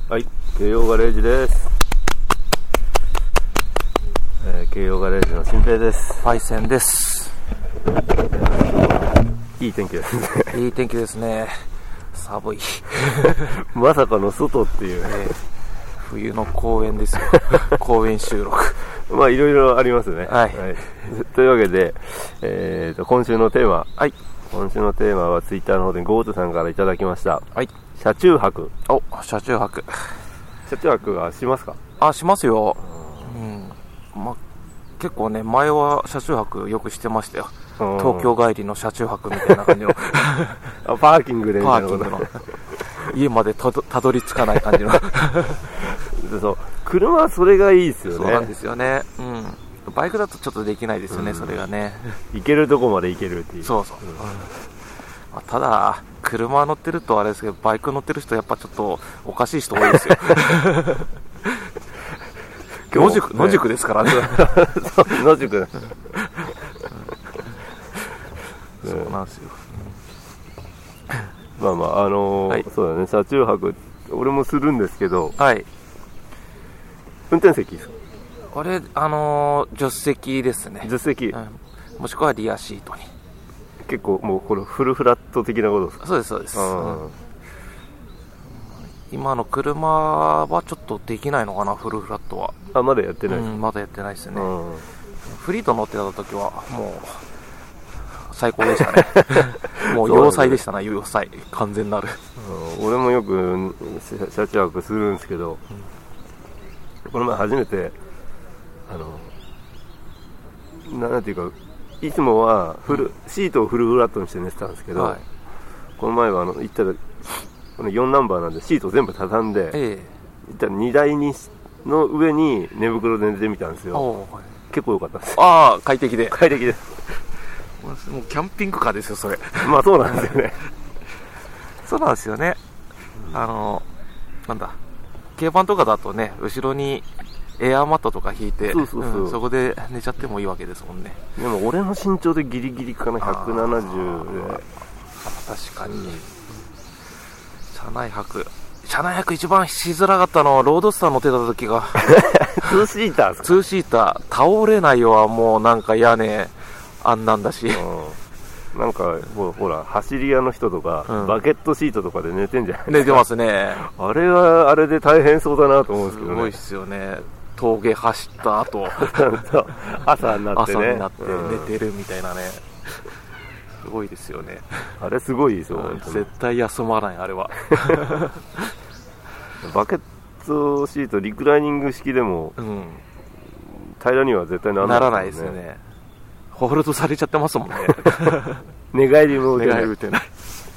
はい、京葉ガレージです。京葉ガレージの新平です。 パイセンです。 いい天気ですね。 いい天気ですね。寒い。 まさかの外っていう、 冬の公園ですよ。公園収録。 まあいろいろありますね。 はい。 というわけで、今週のテーマ。 はい。 今週のテーマはツイッターの方でゴートさんからいただきました。 はい。 車中泊。 お、車中泊。 車中泊はしますか？ あ、しますよ。ま、結構ね、前は車中泊よくしてましたよ。東京帰りの車中泊みたいな感じの。 パーキングでみたいなこと。 パーキングの。家までたどり着かない感じの。 そう。車はそれがいいですよね。 そうなんですよね。バイクだとちょっとできないですよね、それがね。 行けるとこまで行けるっていう。 そうそう。ただ、車乗ってるとあれですけど、バイク乗ってる人やっぱちょっとおかしい人多いですよ。野宿ですからね。 野宿。 そうなんですよ。 まあまあ、はい、そうだね、車中泊、俺もするんですけど、 はい。 運転席ですか？ これ、助手席ですね。 助手席、 もしくはリアシートに。 結構もうこれフルフラット的なことですか？ そうですそうです。今の車はちょっとできないのかな、フルフラットは。 あ、まだやってないです、 まだやってないですね。フリート乗ってた時はもう最高でしたね。もう要塞でしたね、要塞完全なる。 俺もよく車中泊するんですけど、この前初めてなんていうか、いつもはシートをフルフラットにして寝てたんですけど、はい、この前は行ったらこの4ナンバーなんでシートを全部畳んで、行ったら荷台の上に寝袋で寝てみたんですよ。結構良かったです。 ああ、快適で。 快適です。 もうキャンピングカーですよ、それ。 まあそうなんですよね。 そうなんですよね。なんだ、軽バンとかだとね、後ろにエアーマットとか引いて、そこで寝ちゃってもいいわけですもんね。 でも俺の身長でギリギリかな、170で。 確かに。車内泊一番しづらかったのはロードスター乗ってた時が。 2シーター 2シーター。倒れないよはもうなんか屋根あんなんだし。 なんかほら走り屋の人とか、バケットシートとかで寝てんじゃないですか。 寝てますね。 あれはあれで大変そうだなと思うんですけどね。 すごいっすよね。峠走った後朝になってね、 寝てるみたいなね。すごいですよね。 あれすごいですよ、 絶対休まない、あれは。 バケットシートリクライニング式でも、平らには絶対ならないですね。 ホールドされちゃってますもんね。 寝返りも打てない。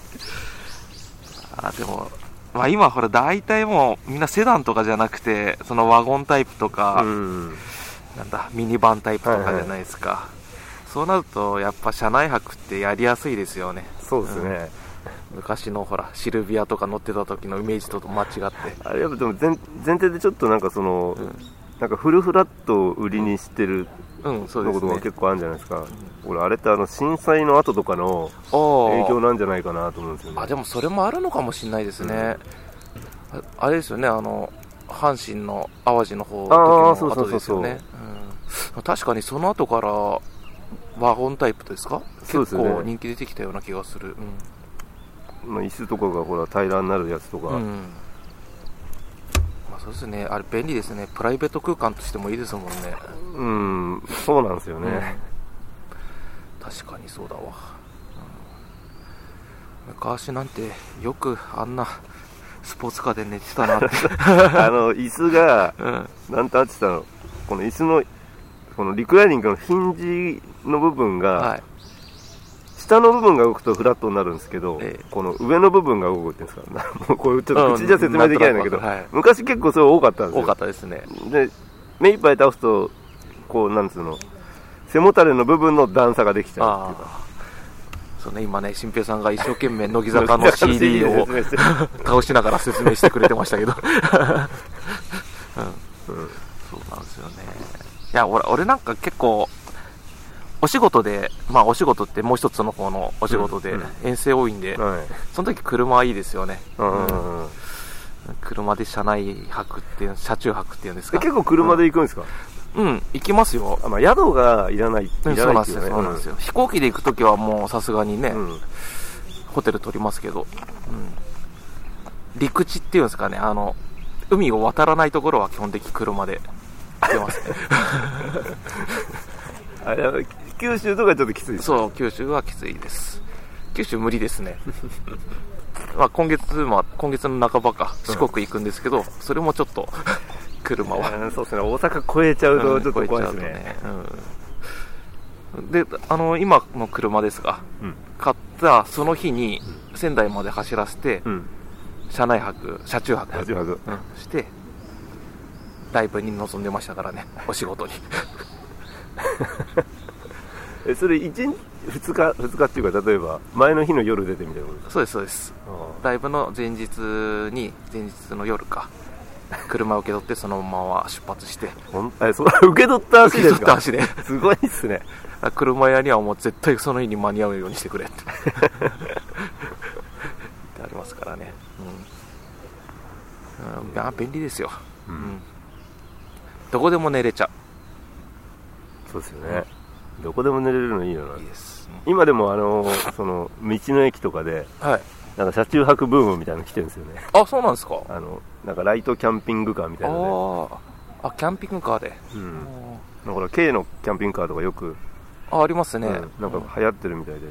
でも、まあ、今ほら大体もうみんなセダンとかじゃなくて、そのワゴンタイプとか、なんだミニバンタイプとかじゃないですか。そうなるとやっぱ車内泊ってやりやすいですよね。 そうですね。 昔のほらシルビアとか乗ってた時のイメージと間違って。 あれやっぱでも前提でちょっとなんかなんかフルフラットを売りにしてるのことが結構あるんじゃないですか。俺あれって震災の後とかの影響なんじゃないかなと思うんですよね。 でもそれもあるのかもしれないですね。あれですよね、阪神の淡路の方の時の後ですよね。確かにその後からワゴンタイプですか、結構人気出てきたような気がする。 椅子とかがほら平らになるやつとか、 そうですね、あれ便利ですね。プライベート空間としてもいいですもんね。 そうなんですよね。 確かにそうだわ。昔なんてよくあんなスポーツカーで寝てたなって。 椅子が、なんてあってたの、この椅子のこのリクライニングのヒンジの部分が、下の部分が動くとフラットになるんですけど、この上の部分が動くっていうんですか、もうこれちょっと口じゃ説明できないんだけど、昔結構それ多かったんですよ。 多かったですね。 で、目いっぱい倒すと、こう、なんつうの、背もたれの部分の段差ができちゃうっていうか。 そうね、今ね、新平さんが一生懸命乃木坂の CD を倒しながら説明してくれてましたけど。そうなんですよね。いや、俺なんか結構、お仕事で、お仕事ってもう一つの方のお仕事で遠征多いんで、その時車はいいですよね。 車で車内泊っていう、車中泊っていうんですか。 結構車で行くんですか？ 行きますよ。 まあ、宿がいらないっていうね。そうなんですよ。飛行機で行くときはもうさすがにね、ホテル取りますけど、陸地っていうんですかね、海を渡らないところは基本的に車で行けますね。 九州とかちょっときついです。 そう、九州はきついです。九州無理ですね。まあ今月の半ばか、四国行くんですけど、それもちょっと、車は。 そうですね、大阪越えちゃうとちょっと怖いですね。 で、今の車ですが、買ったその日に仙台まで走らせて、車中泊して、ライブに臨んでましたからね、お仕事に。 それ2日っていうか、例えば前の日の夜出てみたいなことですか？ そうですそうです。ライブの前日の夜か、車を受け取ってそのまま出発して。 それ受け取った足ですか？ 受け取った足で。 すごいっすね。 車屋にはもう絶対その日に間に合うようにしてくれってってありますからね。便利ですよ。どこでも寝れちゃう。 そうですよね。どこでも寝れるのいいよな。 いいです。 今でもその道の駅とかで、なんか車中泊ブームみたいなの来てるんですよね。 あ、そうなんですか。 なんかライトキャンピングカーみたいなので。キャンピングカーで。 だから K のキャンピングカーとかよくありますね。 なんか流行ってるみたいで。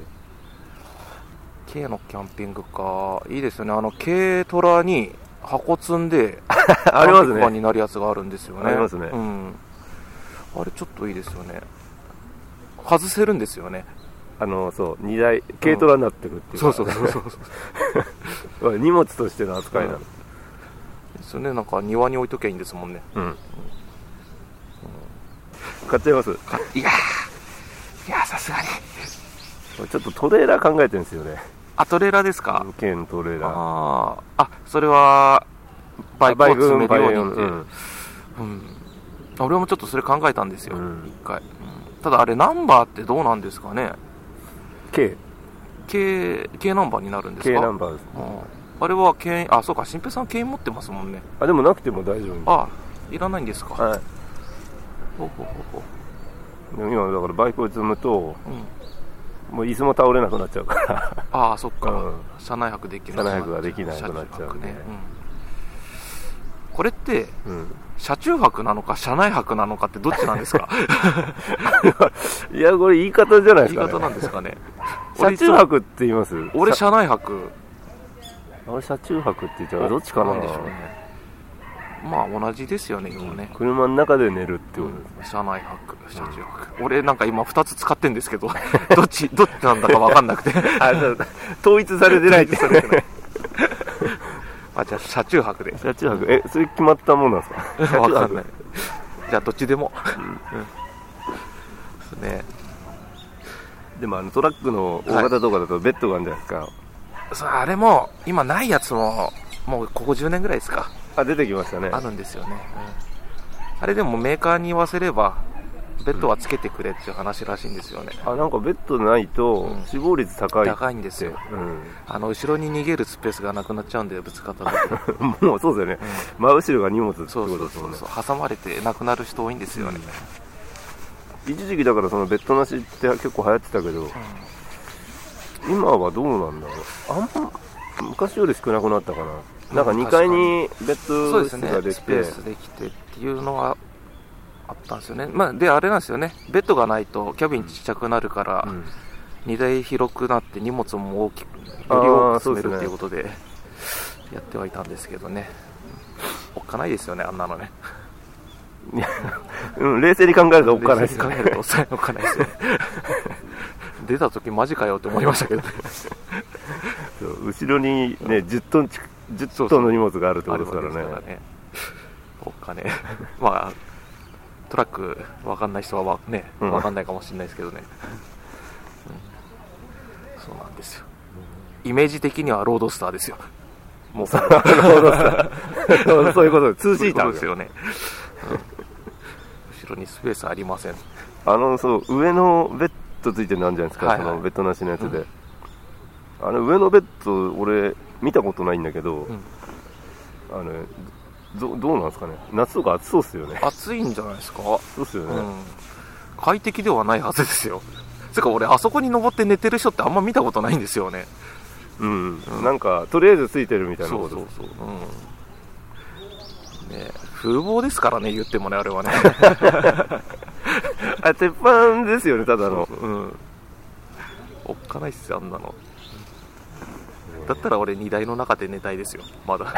K のキャンピングカーいいですよね。軽トラに箱積んでありますね。 キャンピングカーになるやつがあるんですよね。 ありますね。 あれちょっといいですよね。外せるんですよね。 そう2台軽トラになってるっていうか、そう荷物としての扱いなの、 ですよね。なんか庭に置いときゃいいんですもんね。 買っちゃいます？ いやさすがにちょっとトレーラー考えてるんですよね。 トレーラーですか？ 軽のトレーラー。それはバイクを積めるようにって。俺もちょっとそれ考えたんですよ、一回。ただあれナンバーってどうなんですかね？ K ナンバーになるんですか？ K ナンバーです。 あれはそうか、新平さん軽持ってますもんね。 でもなくても大丈夫。 いらないんですか？ はい。でも今だからバイクを積むと、もう椅子も倒れなくなっちゃうから。 そっか、車内泊できない。 車内泊ができなくなっちゃうね。 これって、車中泊なのか車内泊なのかってどっちなんですか？ いや、これ言い方じゃないですかね。 言い方なんですかね。 車中泊って言います？ 俺車内泊。 車中泊って言ったらどっちかな？ なんでしょうね。まあ同じですよね、今ね。 車の中で寝るってことです。 車内泊、車中泊。俺なんか今2つ使ってんですけど、どっちなんだか分かんなくて。 統一されてないって。 じゃあ車中泊で。 車中泊。それ決まったもんなんですか？ 分かんない。じゃあどっちでも。ですね。 でもトラックの大型とかだとベッドがあるんじゃないですか。 あれも今ないやつももうここ10年ぐらいですか。 出てきましたね。 あるんですよね。あれでもメーカーに言わせればベッドはつけてくれっていう話らしいんですよね。 なんかベッドないと死亡率高いんですよ。後ろに逃げるスペースがなくなっちゃうんで、ぶつかった時もうそうですよね。真後ろが荷物ってことですもんね。 挟まれて亡くなる人多いんですよね。 一時期だからそのベッドなしって結構流行ってたけど、今はどうなんだろう。昔より少なくなったかな。なんか2階にベッド室ができて、 スペースできてっていうのはあったんですよね。であれなんですよね。ベッドがないとキャビンちっちゃくなるから、荷台広くなって荷物もより多く積めるっていうことでやってはいたんですけどね。おっかないですよね、あんなのね。 冷静に考えるとおっかないですよね。 冷静に考えるとおっかないですよね。出た時マジかよって思いましたけどね。 後ろにね、10トンの荷物があるってことですからね。 おっかね。まあトラック分かんない人はね、分かんないかもしれないですけどね。そうなんですよ。イメージ的にはロードスターですよ。もうロードスター。そういうことで、ツーシーターですよね。後ろにスペースありません。 そう上のベッドついてるのあるじゃないですか、そのベッドなしのやつで。上のベッド俺見たことないんだけど、 どうなんですかね。夏とか暑そうっすよね。 暑いんじゃないですか。 そうっすよね、 快適ではないはずですよ。つうか俺あそこに登って寝てる人ってあんま見たことないんですよね。 なんかとりあえずついてるみたいなこと。 そう、ね、風貌ですからね、言ってもね、あれはね。 鉄板ですよね、ただの。 おっかないっすよ、あんなの。だったら俺荷台の中で寝たいですよ、まだ。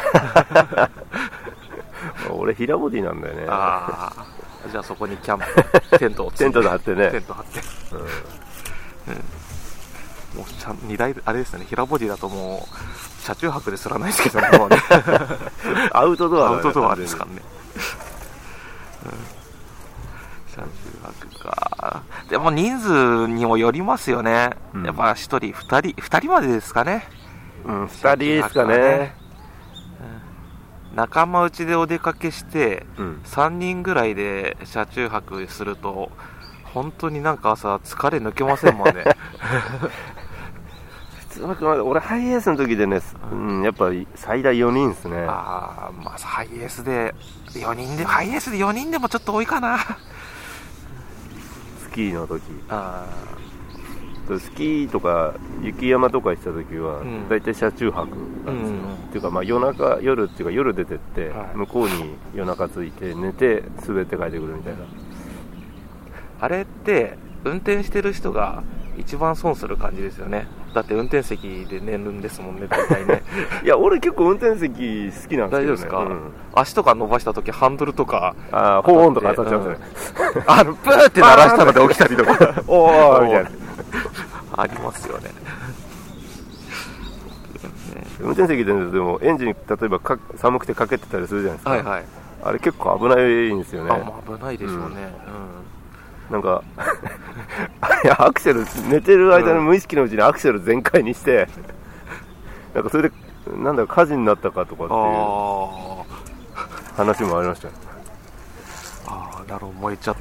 俺平ボディなんだよね。 じゃあそこにキャンプテントをテントで張ってね。 テント張って、もう荷台あれですね、平ボディだともう車中泊ですらないですけどね、もうね。 アウトドアですからね。車中泊か。でも人数にもよりますよね。やっぱ1人2人までですかね。 2人ですかね。 仲間内でお出かけして、3人ぐらいで車中泊すると本当になんか朝疲れ抜けませんもんね。 俺ハイエースの時でね、やっぱり最大4人ですね。 ハイエースで4人でもちょっと多いかな。 スキーの時、スキーとか雪山とか行った時は大体車中泊なんですよ。っていうか夜っていうか夜出てって、向こうに夜中着いて寝て滑って帰ってくるみたいな。 あれって運転してる人が一番損する感じですよね。だって運転席で寝るんですもんね、大体ね。 いや俺結構運転席好きなんですけどね。 大丈夫ですか、足とか伸ばした時ハンドルとかホーンとか当たっちゃうんですね。 ブーって鳴らしたので起きたりとか。 おーみたいな。 ありますよね。 運転席で寝るとでもエンジン例えば寒くてかけてたりするじゃないですか。あれ結構危ないんですよね。 危ないでしょうね。 なんかアクセル寝てる間の無意識のうちにアクセル全開にして、なんかそれでなんだか火事になったかとかっていう話もありましたよ。 なるほど、燃えちゃって、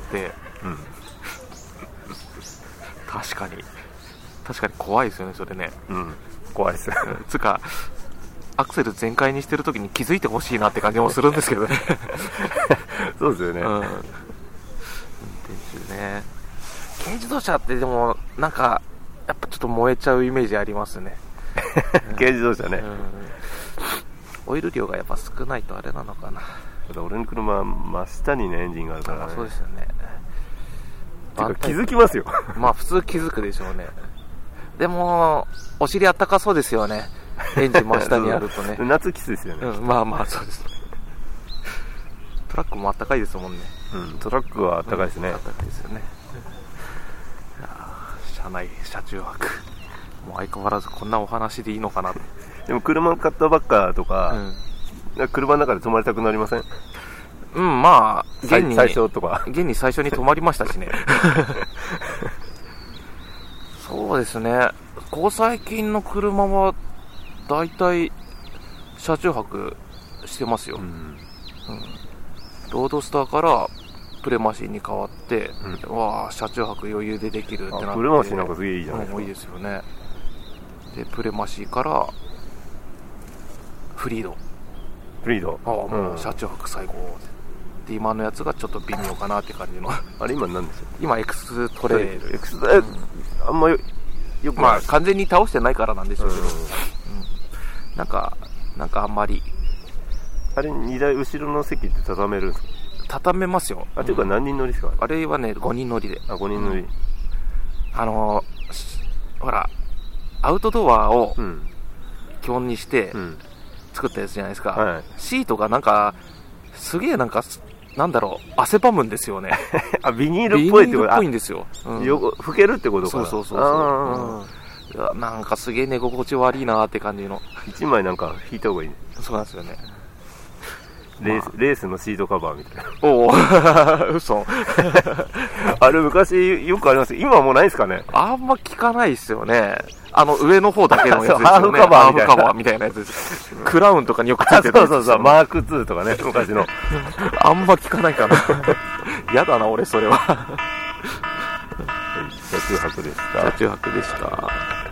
確かに怖いですよね、それね。 怖いです。 つうかアクセル全開にしてるときに気づいてほしいなって感じもするんですけどね。 そうですよね。 運転中ね。軽自動車ってでもなんかやっぱちょっと燃えちゃうイメージありますね。 軽自動車ね。 オイル量がやっぱ少ないとあれなのかな。 俺の車は真下にねエンジンがあるからね。 そうですよね。 気づきますよ。 普通気づくでしょうね。でもお尻あったかそうですよね、エンジン真下にあるとね。 夏きついですよね。 そうですね。トラックもあったかいですもんね。 トラックはあったかいですね。 あったかいですよね。車中泊、もう相変わらずこんなお話でいいのかな。 でも車買ったばっかとか、車の中で泊まりたくなりません？ 現に最初とか現に最初に泊まりましたしね。そうですね。ここ最近の車はだいたい車中泊してますよ。ロードスターからプレマシーに変わって、車中泊余裕でできるってなって。 プレマシーなんかすげえいいじゃないですか。 いいですよね。でプレマシーからフリード、もう車中泊最高で、今のやつがちょっと微妙かなって感じの。 あれ今何ですか？ 今エクストレイル。 あんまよく完全に倒してないからなんでしょうけど、なんかあんまり。 あれ2台後ろの席って畳めるんですか？ 畳めますよ。 というか何人乗りですか？ あれはね5人乗りで。 5人乗り。 ほらアウトドアを基本にして作ったやつじゃないですか。シートがなんかすげえなんだろう、汗ばむんですよね。 ビニールっぽいってこと？ ビニールっぽいんですよ。 拭けるってことかな。 そうなんかすげえ寝心地悪いなって感じの。 1枚なんか引いた方がいいね。 そうなんですよね。 レースのシートカバーみたいな。 おお、嘘。 あれ昔よくあります。今はもうないですかね？ あんま聞かないですよね。上の方だけのやつですよね。 ハーフカバーみたいなやつです。クラウンとかによくついてるやつ。 そうマーク2とかね、昔の。 あんま聞かないかな。やだな俺それは。 車中泊でした。 車中泊でした。